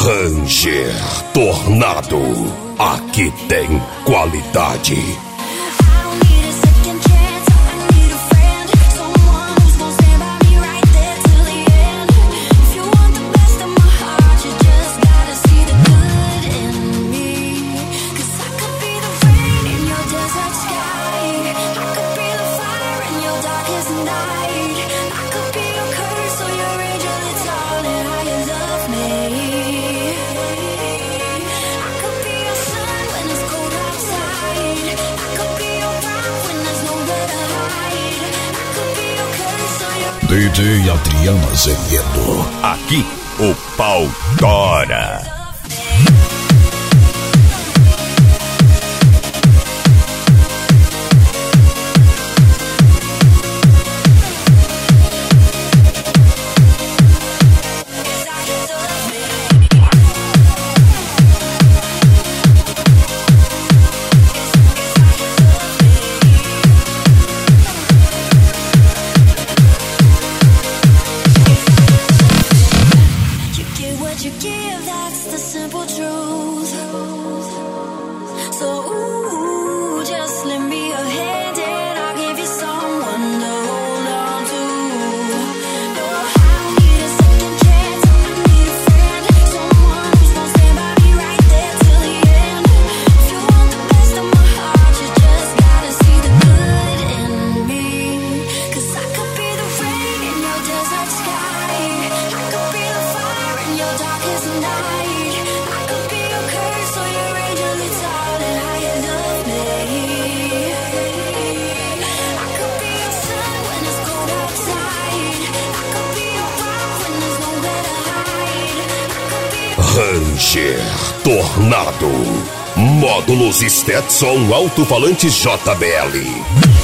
Ranger Tornado, aqui tem qualidade. DJ Adriano Azevedo. Aqui o pau tora. You give, that's the simple truth. So ooh, just lend me your hand and I'll give you someone to hold on to. No, I don't need a second chance, I need a friend, someone who's gonna stand by me right there till the end. If you want the best of my heart, you just gotta see the good in me. 'Cause I could be the rain in your desert sky, I could be the fire in your darkest night, I could be your curse or your angel, it's all in how you love me. I could be your sun when it's cold outside, I could be your rock when there's nowhere to hide, I could be your... Ranger Tornado, módulos Stetson alto-falante JBL.